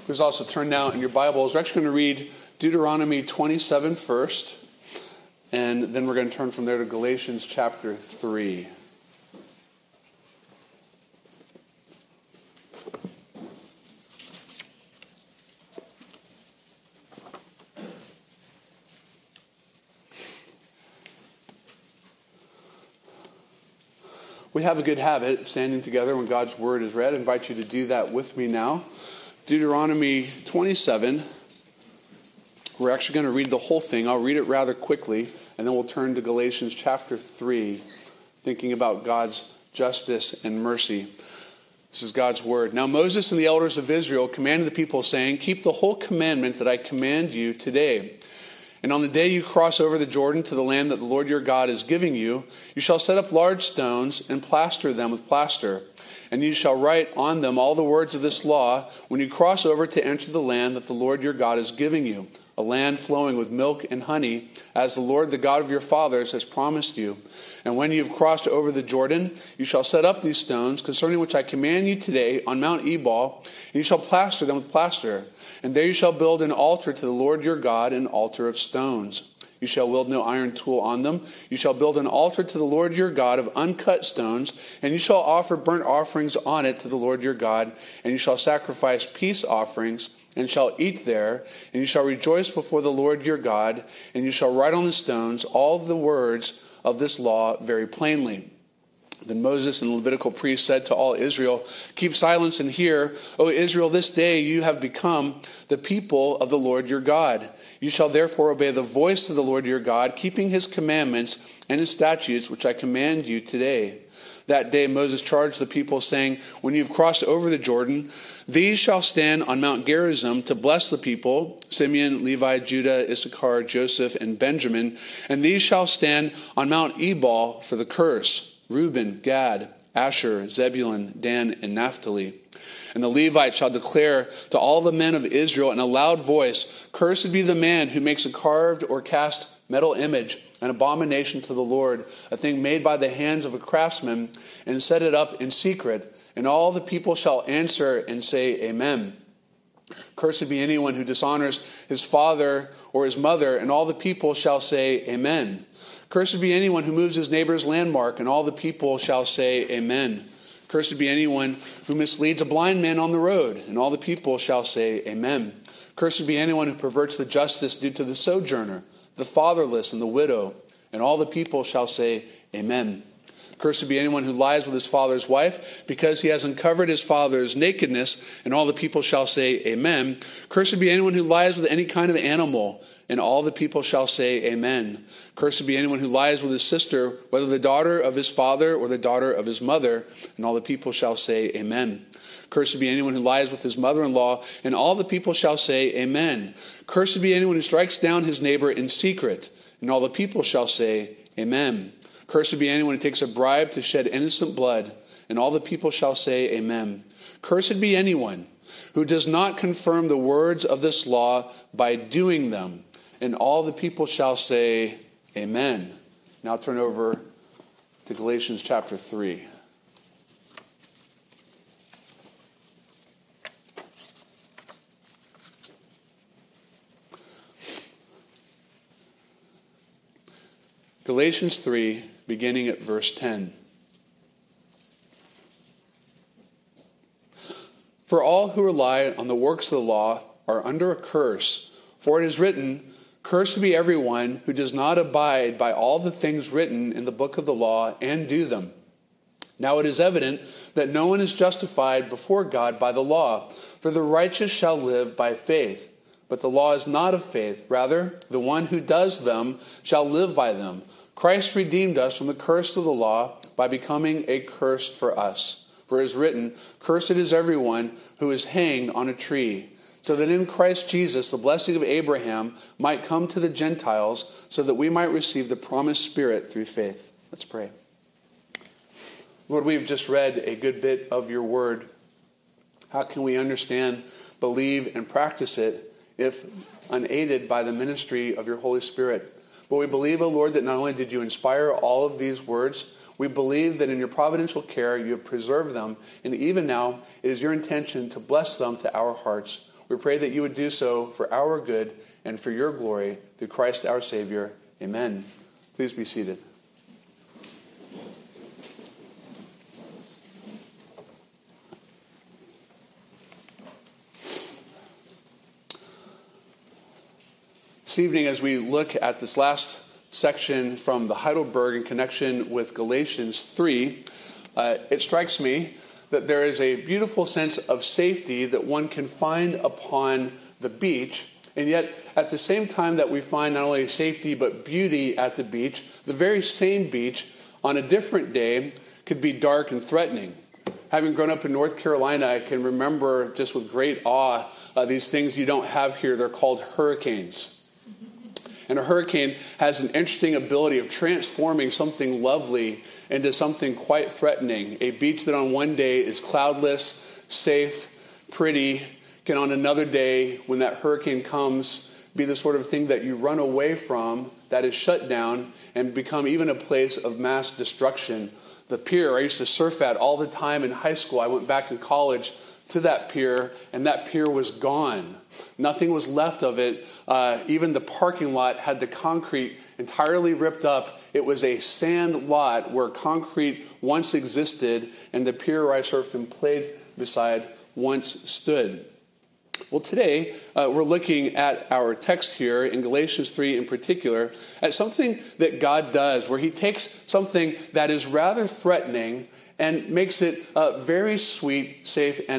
Please also turn now in your Bibles. We're actually going to read Deuteronomy 27 first, and then we're going to turn from there to Galatians chapter 3. We have a good habit of standing together when God's word is read. I invite you to do that with me now. Deuteronomy 27. We're actually going to read the whole thing. I'll read it rather quickly, and then we'll turn to Galatians chapter 3, thinking about God's justice and mercy. This is God's word. Now Moses and the elders of Israel commanded the people, saying, "Keep the whole commandment that I command you today. And on the day you cross over the Jordan to the land that the Lord your God is giving you, you shall set up large stones and plaster them with plaster. And you shall write on them all the words of this law when you cross over to enter the land that the Lord your God is giving you, a land flowing with milk and honey, as the Lord, the God of your fathers, has promised you. And when you have crossed over the Jordan, you shall set up these stones, concerning which I command you today, on Mount Ebal, and you shall plaster them with plaster. And there you shall build an altar to the Lord your God, an altar of stones. You shall wield no iron tool on them. You shall build an altar to the Lord your God of uncut stones, and you shall offer burnt offerings on it to the Lord your God, and you shall sacrifice peace offerings, and shall eat there, and you shall rejoice before the Lord your God, and you shall write on the stones all the words of this law very plainly." Then Moses and the Levitical priests said to all Israel, "Keep silence and hear, O Israel, this day you have become the people of the Lord your God. You shall therefore obey the voice of the Lord your God, keeping his commandments and his statutes, which I command you today." That day Moses charged the people, saying, "When you have crossed over the Jordan, these shall stand on Mount Gerizim to bless the people, Simeon, Levi, Judah, Issachar, Joseph, and Benjamin. And these shall stand on Mount Ebal for the curse, Reuben, Gad, Asher, Zebulun, Dan, and Naphtali. And the Levites shall declare to all the men of Israel in a loud voice, Cursed be the man who makes a carved or cast metal image, an abomination to the Lord, a thing made by the hands of a craftsman, and set it up in secret. And all the people shall answer and say, Amen. Cursed be anyone who dishonors his father or his mother, and all the people shall say, Amen. Cursed be anyone who moves his neighbor's landmark, and all the people shall say, Amen. Cursed be anyone who misleads a blind man on the road, and all the people shall say, Amen. Cursed be anyone who perverts the justice due to the sojourner, the fatherless, and the widow, and all the people shall say, Amen. Cursed be anyone who lies with his father's wife, because he has uncovered his father's nakedness, and all the people shall say, Amen. Cursed be anyone who lies with any kind of animal, and all the people shall say, Amen. Cursed be anyone who lies with his sister, whether the daughter of his father or the daughter of his mother, and all the people shall say, Amen. Cursed be anyone who lies with his mother-in-law, and all the people shall say, Amen. Cursed be anyone who strikes down his neighbor in secret, and all the people shall say, Amen. Cursed be anyone who takes a bribe to shed innocent blood, and all the people shall say, Amen. Cursed be anyone who does not confirm the words of this law by doing them, and all the people shall say, Amen. Now turn over to Galatians chapter 3. Galatians 3, beginning at verse 10. For all who rely on the works of the law are under a curse, for it is written, Cursed be everyone who does not abide by all the things written in the book of the law and do them. Now it is evident that no one is justified before God by the law, for the righteous shall live by faith. But the law is not of faith. Rather, the one who does them shall live by them. Christ redeemed us from the curse of the law by becoming a curse for us. For it is written, Cursed is everyone who is hanged on a tree, so that in Christ Jesus the blessing of Abraham might come to the Gentiles, so that we might receive the promised Spirit through faith. Let's pray. Lord, we've just read a good bit of your word. How can we understand, believe, and practice it if unaided by the ministry of your Holy Spirit? But we believe, O Lord, that not only did you inspire all of these words, we believe that in your providential care you have preserved them, and even now it is your intention to bless them to our hearts. We pray that you would do so for our good and for your glory, through Christ our Savior. Amen. Please be seated. This evening, as we look at this last section from the Heidelberg in connection with Galatians 3, it strikes me that there is a beautiful sense of safety that one can find upon the beach, and yet at the same time that we find not only safety but beauty at the beach, the very same beach on a different day could be dark and threatening. Having grown up in North Carolina, I can remember just with great awe these things you don't have here. They're called hurricanes. And a hurricane has an interesting ability of transforming something lovely into something quite threatening. A beach that on one day is cloudless, safe, pretty, can on another day, when that hurricane comes, be the sort of thing that you run away from, that is shut down, and become even a place of mass destruction. The pier I used to surf at all the time in high school. I went back in college to that pier, and that pier was gone. Nothing was left of it. Even the parking lot had the concrete entirely ripped up. It was a sand lot where concrete once existed, and the pier where I surfed and played beside once stood. Well, today we're looking at our text here in Galatians 3 in particular at something that God does, where he takes something that is rather threatening and makes it very sweet, safe, and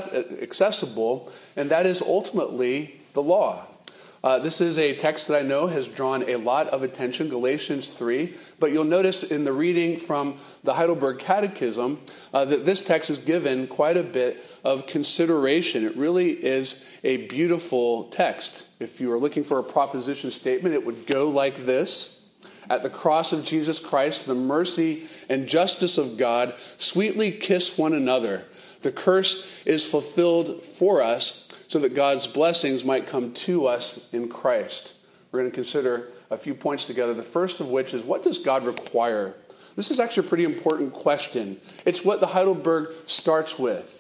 accessible, and that is ultimately the law. This is a text that I know has drawn a lot of attention, Galatians 3, but you'll notice in the reading from the Heidelberg Catechism that this text is given quite a bit of consideration. It really is a beautiful text. If you were looking for a proposition statement, it would go like this. At the cross of Jesus Christ, the mercy and justice of God sweetly kiss one another. The curse is fulfilled for us so that God's blessings might come to us in Christ. We're going to consider a few points together. The first of which is, what does God require? This is actually a pretty important question. It's what the Heidelberg starts with.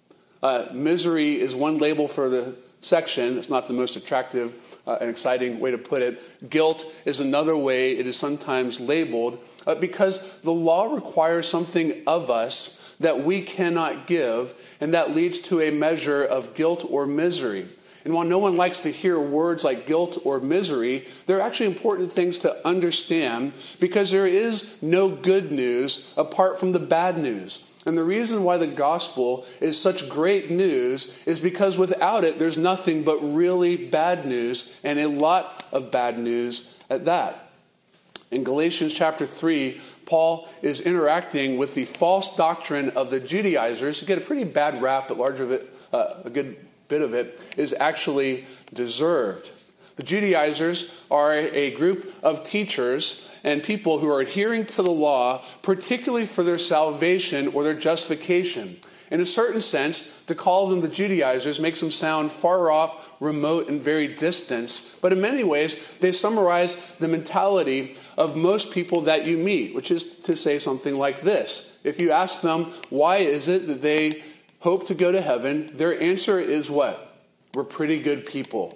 Misery is one label for the section. It's not the most attractive and exciting way to put it. Guilt is another way it is sometimes labeled because the law requires something of us that we cannot give, and that leads to a measure of guilt or misery. And while no one likes to hear words like guilt or misery, they're actually important things to understand because there is no good news apart from the bad news. And the reason why the gospel is such great news is because without it, there's nothing but really bad news, and a lot of bad news at that. In Galatians chapter 3, Paul is interacting with the false doctrine of the Judaizers, who get a pretty bad rap, but a good bit of it is actually deserved. The Judaizers are a group of teachers and people who are adhering to the law, particularly for their salvation or their justification. In a certain sense, to call them the Judaizers makes them sound far off, remote, and very distant. But in many ways, they summarize the mentality of most people that you meet, which is to say something like this. If you ask them, why is it that they hope to go to heaven, their answer is what? We're pretty good people.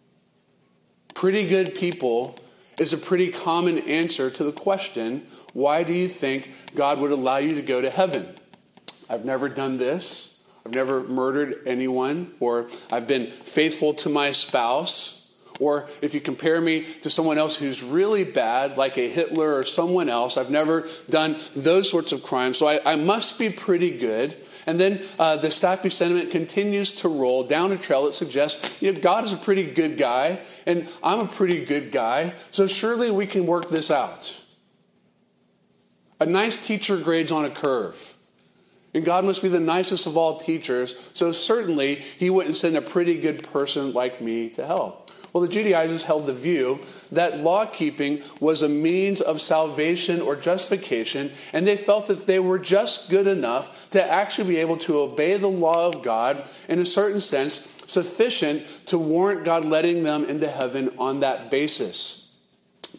Pretty good people is a pretty common answer to the question, why do you think God would allow you to go to heaven? I've never done this. I've never murdered anyone, or I've been faithful to my spouse. Or if you compare me to someone else who's really bad, like a Hitler or someone else, I've never done those sorts of crimes, so I must be pretty good. And then the sappy sentiment continues to roll down a trail that suggests, God is a pretty good guy, and I'm a pretty good guy, so surely we can work this out. A nice teacher grades on a curve. And God must be the nicest of all teachers, so certainly he wouldn't send a pretty good person like me to hell. Well, the Judaizers held the view that law-keeping was a means of salvation or justification, and they felt that they were just good enough to actually be able to obey the law of God, in a certain sense, sufficient to warrant God letting them into heaven on that basis.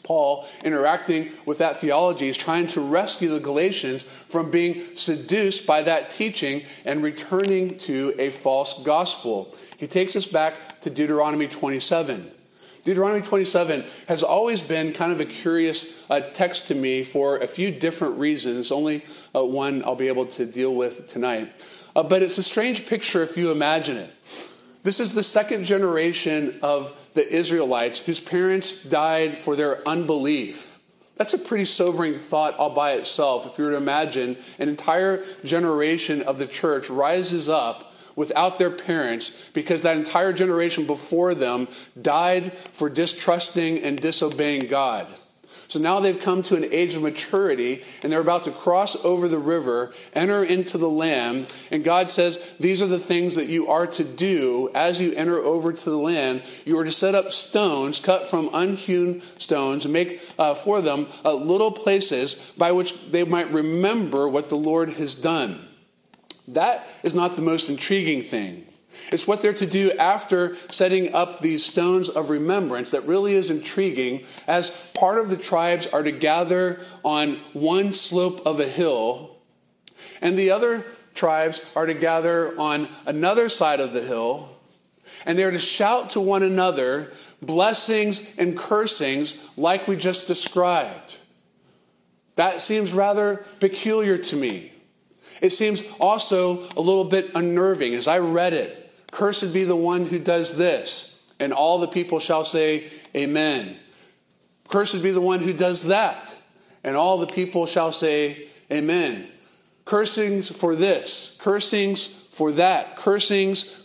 Paul, interacting with that theology, is trying to rescue the Galatians from being seduced by that teaching and returning to a false gospel. He takes us back to Deuteronomy 27. Deuteronomy 27 has always been kind of a curious text to me for a few different reasons. Only one I'll be able to deal with tonight. But it's a strange picture if you imagine it. This is the second generation of the Israelites whose parents died for their unbelief. That's a pretty sobering thought all by itself. If you were to imagine an entire generation of the church rises up without their parents because that entire generation before them died for distrusting and disobeying God. So now they've come to an age of maturity and they're about to cross over the river, enter into the land. And God says, these are the things that you are to do as you enter over to the land. You are to set up stones cut from unhewn stones and make for them little places by which they might remember what the Lord has done. That is not the most intriguing thing. It's what they're to do after setting up these stones of remembrance that really is intriguing, as part of the tribes are to gather on one slope of a hill, and the other tribes are to gather on another side of the hill, and they're to shout to one another blessings and cursings like we just described. That seems rather peculiar to me. It seems also a little bit unnerving. As I read it, cursed be the one who does this, and all the people shall say, Amen. Cursed be the one who does that, and all the people shall say, Amen. Cursings for this, cursings for that, cursings,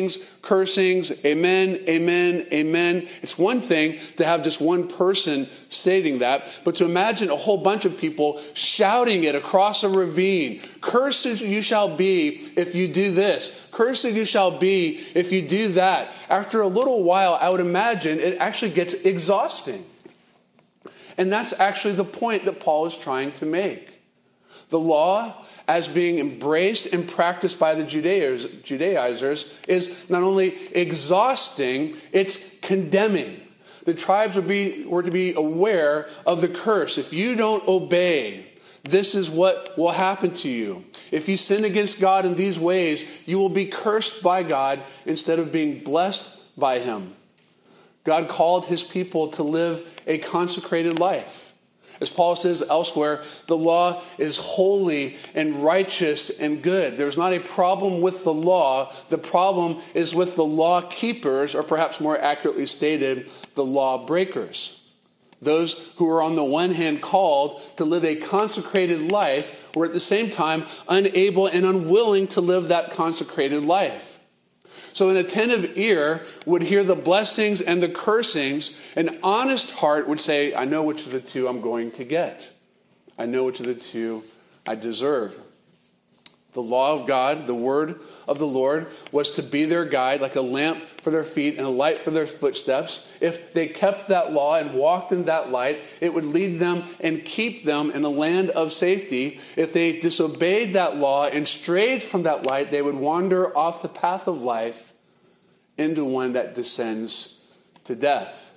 amen, amen, amen. It's one thing to have just one person stating that, but to imagine a whole bunch of people shouting it across a ravine. Cursed you shall be if you do this. Cursed you shall be if you do that. After a little while, I would imagine it actually gets exhausting. And that's actually the point that Paul is trying to make. The law, as being embraced and practiced by the Judaizers, is not only exhausting, it's condemning. The tribes were to be aware of the curse. If you don't obey, this is what will happen to you. If you sin against God in these ways, you will be cursed by God instead of being blessed by Him. God called His people to live a consecrated life. As Paul says elsewhere, the law is holy and righteous and good. There's not a problem with the law. The problem is with the law keepers, or perhaps more accurately stated, the law breakers. Those who are on the one hand called to live a consecrated life were at the same time unable and unwilling to live that consecrated life. So an attentive ear would hear the blessings and the cursings. An honest heart would say, I know which of the two I'm going to get. I know which of the two I deserve. The law of God, the word of the Lord, was to be their guide, like a lamp for their feet and a light for their footsteps. If they kept that law and walked in that light, it would lead them and keep them in a land of safety. If they disobeyed that law and strayed from that light, they would wander off the path of life into one that descends to death.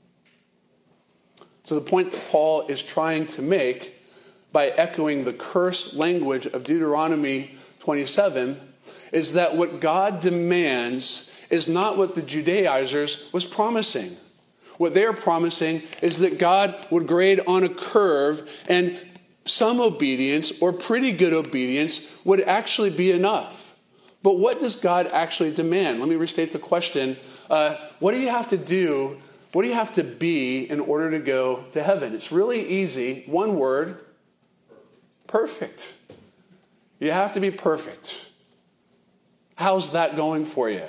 So the point that Paul is trying to make by echoing the curse language of Deuteronomy 27 is that what God demands is not what the Judaizers was promising. What they are promising is that God would grade on a curve, and some obedience, or pretty good obedience, would actually be enough. But what does God actually demand? Let me restate the question. What do you have to do? What do you have to be in order to go to heaven? It's really easy. One word. Perfect. You have to be perfect. How's that going for you?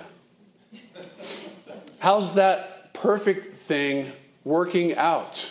How's that perfect thing working out?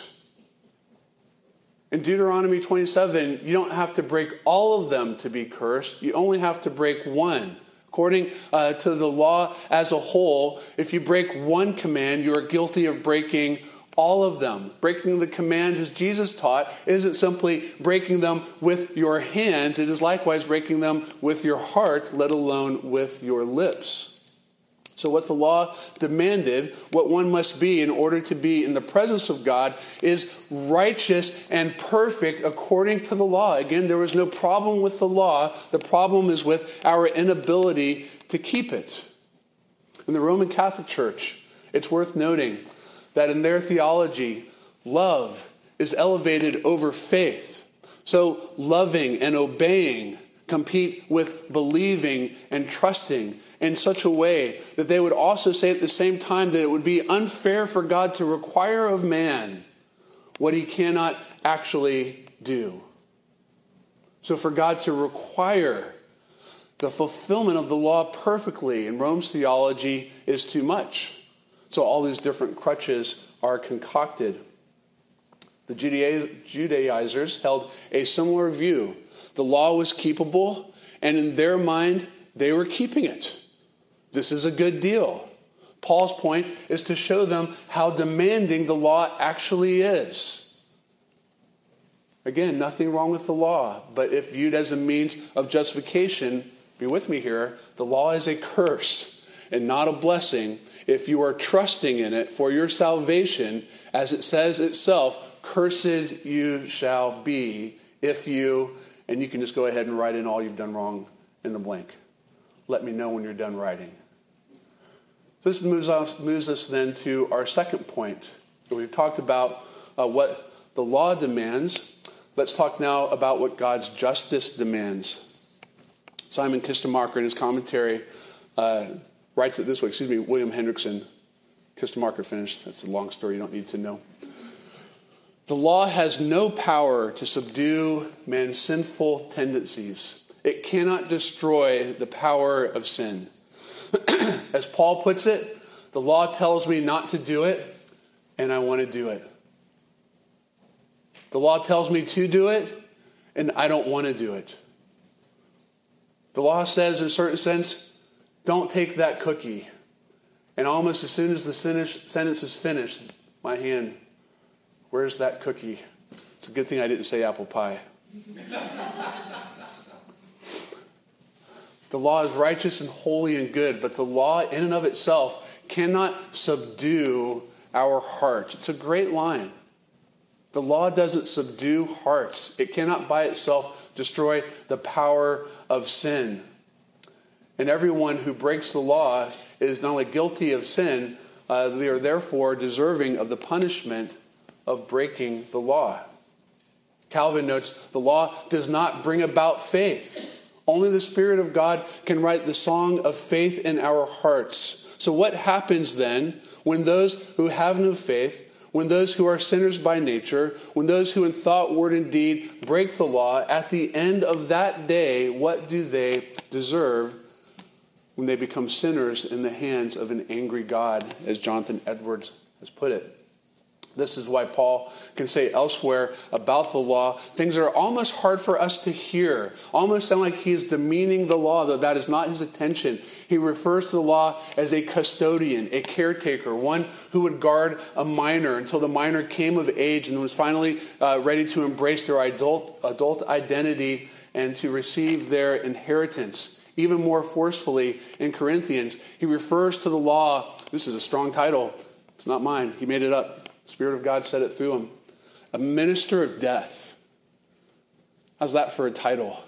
In Deuteronomy 27, you don't have to break all of them to be cursed. You only have to break one. According to the law as a whole, if you break one command, you are guilty of breaking all of them. Breaking the commands, as Jesus taught, isn't simply breaking them with your hands. It is likewise breaking them with your heart, let alone with your lips. So what the law demanded, what one must be in order to be in the presence of God, is righteous and perfect according to the law. Again, there was no problem with the law. The problem is with our inability to keep it. In the Roman Catholic Church, it's worth noting that in their theology, love is elevated over faith. So loving and obeying compete with believing and trusting in such a way that they would also say at the same time that it would be unfair for God to require of man what he cannot actually do. So for God to require the fulfillment of the law perfectly in Rome's theology is too much. So all these different crutches are concocted. The Judaizers held a similar view. The law was keepable, and in their mind, they were keeping it. This is a good deal. Paul's point is to show them how demanding the law actually is. Again, nothing wrong with the law, but if viewed as a means of justification, be with me here, the law is a curse and not a blessing if you are trusting in it for your salvation. As it says itself, cursed you shall be if you... And you can just go ahead and write in all you've done wrong in the blank. Let me know when you're done writing. This moves us then to our second point. We've talked about what the law demands. Let's talk now about what God's justice demands. Simon Kistemaker in his commentary writes it this way. William Hendrickson. Kistemaker finished. That's a long story you don't need to know. The law has no power to subdue man's sinful tendencies. It cannot destroy the power of sin. As Paul puts it, the law tells me not to do it, and I want to do it. The law tells me to do it, and I don't want to do it. The law says, in a certain sense, don't take that cookie. And almost as soon as the sentence is finished, my hand... Where's that cookie? It's a good thing I didn't say apple pie. The law is righteous and holy and good, but the law in and of itself cannot subdue our heart. It's a great line. The law doesn't subdue hearts. It cannot by itself destroy the power of sin. And everyone who breaks the law is not only guilty of sin, they are therefore deserving of the punishment of breaking the law. Calvin notes, the law does not bring about faith. Only the Spirit of God can write the song of faith in our hearts. So what happens then when those who have no faith, when those who are sinners by nature, when those who in thought, word, and deed break the law, at the end of that day, what do they deserve when they become sinners in the hands of an angry God, as Jonathan Edwards has put it? This is why Paul can say elsewhere about the law things that are almost hard for us to hear, almost sound like he is demeaning the law, though that is not his intention. He refers to the law as a custodian, a caretaker, one who would guard a minor until the minor came of age and was finally ready to embrace their adult identity and to receive their inheritance. Even more forcefully in Corinthians, he refers to the law. This is a strong title. It's not mine. He made it up. The Spirit of God said it through him. A minister of death. How's that for a title?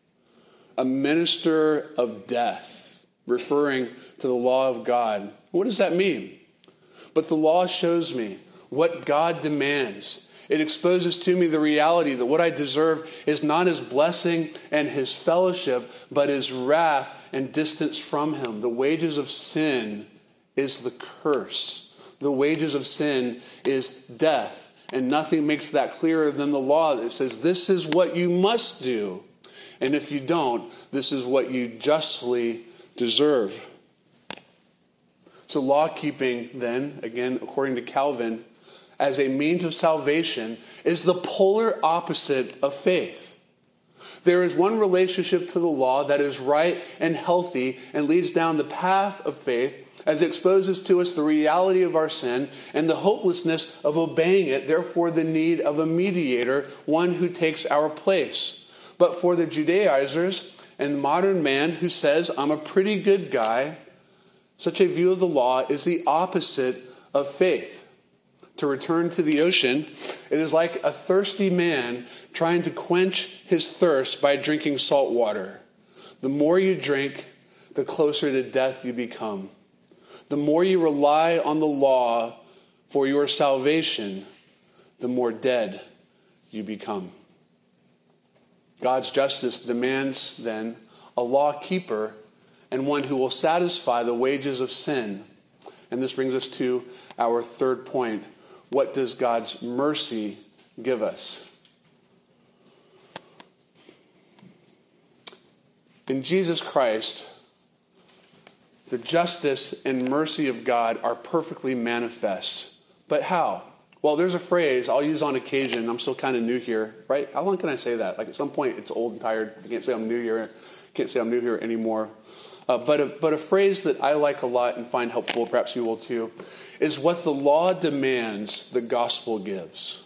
A minister of death, referring to the law of God. What does that mean? But the law shows me what God demands. It exposes to me the reality that what I deserve is not his blessing and his fellowship, but his wrath and distance from him. The wages of sin is the curse. The wages of sin is death. And nothing makes that clearer than the law that says this is what you must do. And if you don't, this is what you justly deserve. So law keeping then, again, according to Calvin, as a means of salvation is the polar opposite of faith. There is one relationship to the law that is right and healthy and leads down the path of faith, as it exposes to us the reality of our sin and the hopelessness of obeying it, therefore the need of a mediator, one who takes our place. But for the Judaizers and modern man who says, I'm a pretty good guy, Such a view of the law is the opposite of faith. To return to the ocean, it is like a thirsty man trying to quench his thirst by drinking salt water. The more you drink, the closer to death you become. The more you rely on the law for your salvation, the more dead you become. God's justice demands, then, a law keeper and one who will satisfy the wages of sin. And this brings us to our third point. What does God's mercy give us? In Jesus Christ, the justice and mercy of God are perfectly manifest. But how? Well, there's a phrase I'll use on occasion. I'm still kind of new here, right? How long can I say that? Like at some point, it's old and tired. I can't say I'm new here. Can't say I'm new here anymore. But a phrase that I like a lot and find helpful, perhaps you will too, is what the law demands, the gospel gives.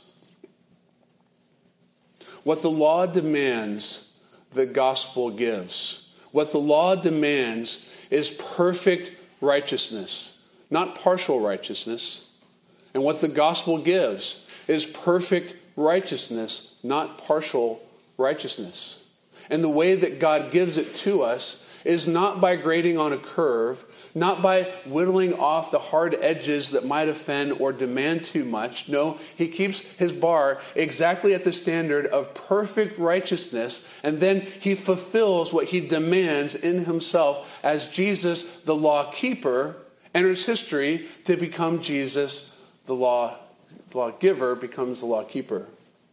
What the law demands, the gospel gives. What the law demands is perfect righteousness, not partial righteousness. And what the gospel gives is perfect righteousness, not partial righteousness. And the way that God gives it to us is not by grading on a curve, not by whittling off the hard edges that might offend or demand too much. No, he keeps his bar exactly at the standard of perfect righteousness, and then he fulfills what he demands in himself as Jesus, the law keeper, enters history to become Jesus, the lawgiver, becomes the law keeper.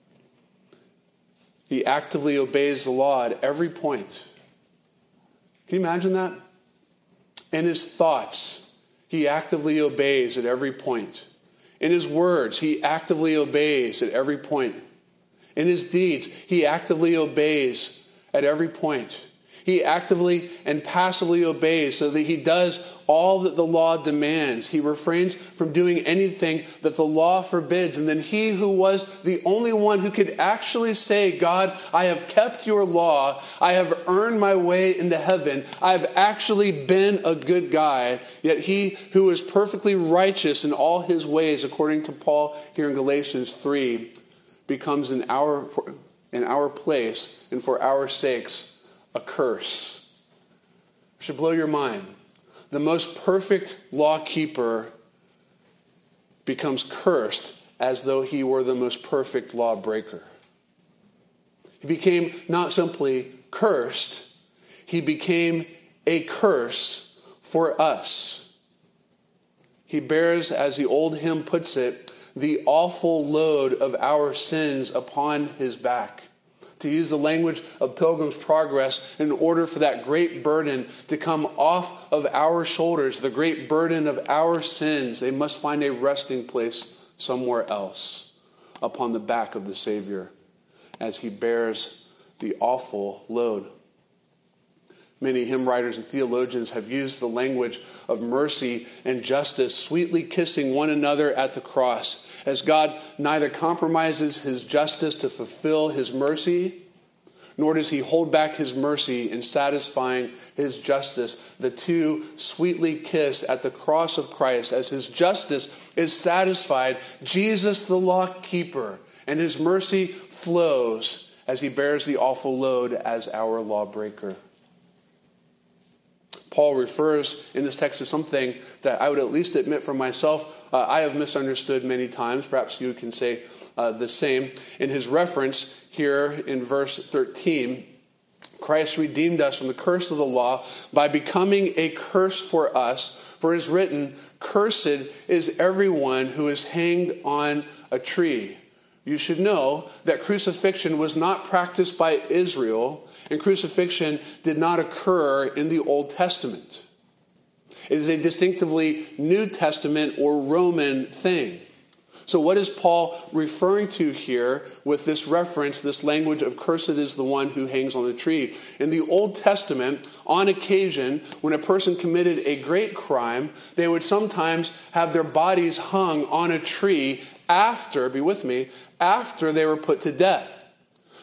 He actively obeys the law at every point. Can you imagine that? In his thoughts, he actively obeys at every point. In his words, he actively obeys at every point. In his deeds, he actively obeys at every point. He actively and passively obeys so that he does all that the law demands. He refrains from doing anything that the law forbids. And then he who was the only one who could actually say, God, I have kept your law. I have earned my way into heaven. I have actually been a good guy. Yet he who is perfectly righteous in all his ways, according to Paul here in Galatians 3, becomes in our place and for our sakes a curse. It should blow your mind. The most perfect law keeper becomes cursed as though he were the most perfect lawbreaker. He became not simply cursed, he became a curse for us. He bears, as the old hymn puts it, the awful load of our sins upon his back. To use the language of Pilgrim's Progress, in order for that great burden to come off of our shoulders, the great burden of our sins, they must find a resting place somewhere else upon the back of the Savior as he bears the awful load. Many hymn writers and theologians have used the language of mercy and justice, sweetly kissing one another at the cross, as God neither compromises his justice to fulfill his mercy, nor does he hold back his mercy in satisfying his justice. The two sweetly kiss at the cross of Christ as his justice is satisfied, Jesus the law keeper, and his mercy flows as he bears the awful load as our lawbreaker. Paul refers in this text to something that I would at least admit for myself I have misunderstood many times. Perhaps you can say the same. In his reference here in verse 13, Christ redeemed us from the curse of the law by becoming a curse for us. For it is written, "Cursed is everyone who is hanged on a tree." You should know that crucifixion was not practiced by Israel, and crucifixion did not occur in the Old Testament. It is a distinctively New Testament or Roman thing. So what is Paul referring to here with this reference, this language of cursed is the one who hangs on the tree? In the Old Testament, on occasion, when a person committed a great crime, they would sometimes have their bodies hung on a tree after, be with me, after they were put to death.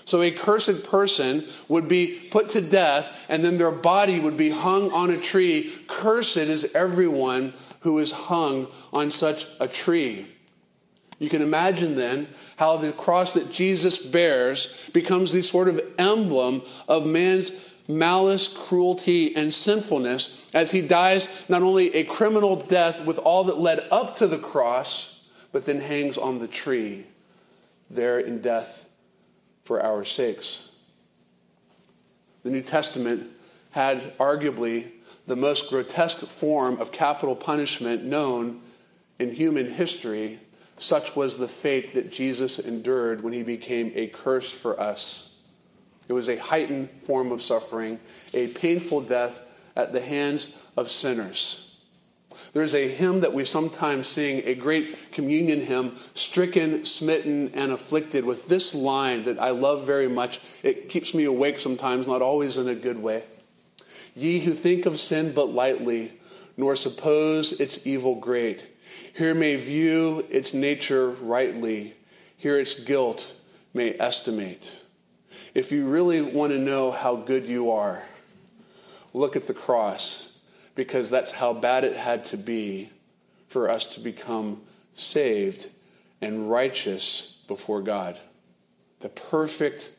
So a cursed person would be put to death, and then their body would be hung on a tree. Cursed is everyone who is hung on such a tree. You can imagine then how the cross that Jesus bears becomes the sort of emblem of man's malice, cruelty, and sinfulness as he dies not only a criminal death with all that led up to the cross, but then hangs on the tree there in death for our sakes. The New Testament had arguably the most grotesque form of capital punishment known in human history. Such was the fate that Jesus endured when he became a curse for us. It was a heightened form of suffering, a painful death at the hands of sinners. There's a hymn that we sometimes sing, a great communion hymn, stricken, smitten, and afflicted, with this line that I love very much. It keeps me awake sometimes, not always in a good way. Ye who think of sin but lightly, nor suppose its evil great, here may view its nature rightly, here its guilt may estimate. If you really want to know how good you are, look at the cross, because that's how bad it had to be for us to become saved and righteous before God. The perfect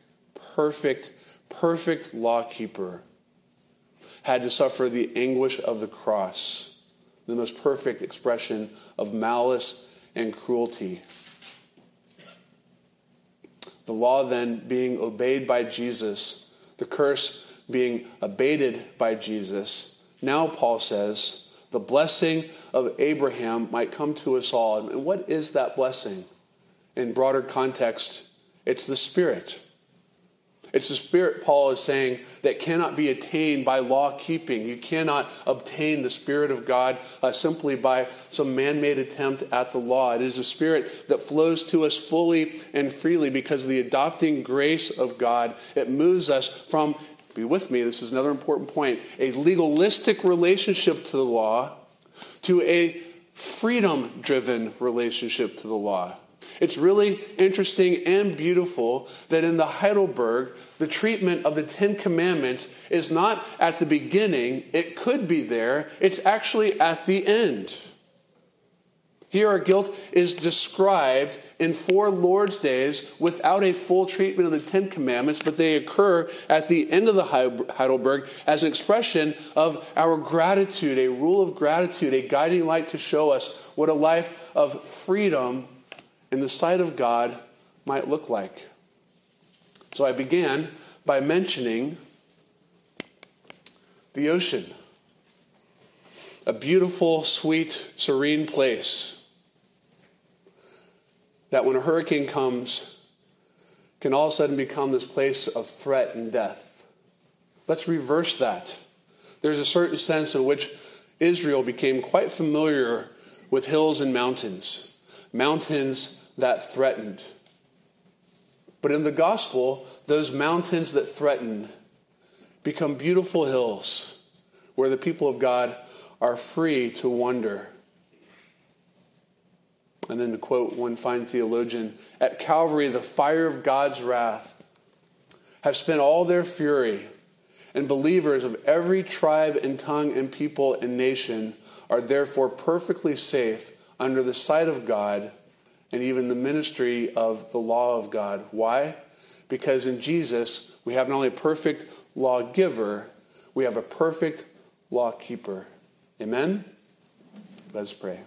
law keeper had to suffer the anguish of the cross, the most perfect expression of malice and cruelty. The law then being obeyed by Jesus, the curse being abated by Jesus. Now Paul says, the blessing of Abraham might come to us all. And what is that blessing? In broader context, it's the Spirit. It's the Spirit, Paul is saying, that cannot be attained by law keeping. You cannot obtain the Spirit of God simply by some man-made attempt at the law. It is a Spirit that flows to us fully and freely because of the adopting grace of God. It moves us from, be with me, this is another important point, a legalistic relationship to the law to a freedom-driven relationship to the law. It's really interesting and beautiful that in the Heidelberg, the treatment of the Ten Commandments is not at the beginning. It could be there. It's actually at the end. Here our guilt is described in 4 Lord's Days without a full treatment of the Ten Commandments, but they occur at the end of the Heidelberg as an expression of our gratitude, a rule of gratitude, a guiding light to show us what a life of freedom in the sight of God might look like. So I began by mentioning the ocean. A beautiful, sweet, serene place that when a hurricane comes can all of a sudden become this place of threat and death. Let's reverse that. There's a certain sense in which Israel became quite familiar with hills and mountains. Mountains that threatened. But in the gospel, those mountains that threaten become beautiful hills where the people of God are free to wander. And then to quote one fine theologian, at Calvary, the fire of God's wrath have spent all their fury, and believers of every tribe and tongue and people and nation are therefore perfectly safe under the sight of God and even the ministry of the law of God. Why? Because in Jesus, we have not only a perfect lawgiver, we have a perfect law keeper. Amen? Let us pray.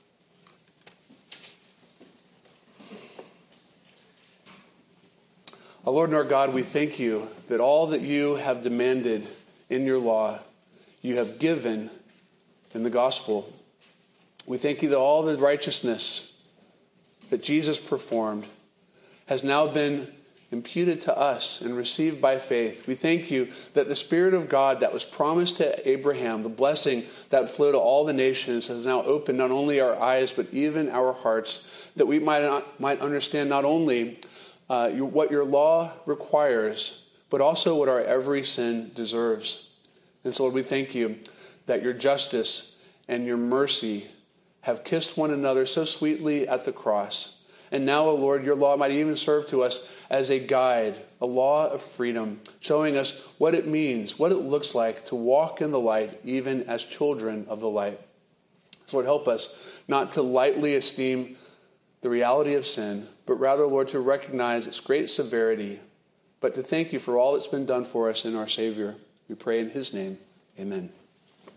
Our Lord and our God, we thank you that all that you have demanded in your law, you have given in the gospel. We thank you that all the righteousness that Jesus performed has now been imputed to us and received by faith. We thank you that the Spirit of God that was promised to Abraham, the blessing that flowed to all the nations, has now opened not only our eyes but even our hearts, that we might understand not only what your law requires, but also what our every sin deserves. And so, Lord, we thank you that your justice and your mercy have kissed one another so sweetly at the cross. And now, O Lord, your law might even serve to us as a guide, a law of freedom, showing us what it means, what it looks like to walk in the light, even as children of the light. So Lord, help us not to lightly esteem the reality of sin, but rather, Lord, to recognize its great severity, but to thank you for all that's been done for us in our Savior. We pray in his name. Amen.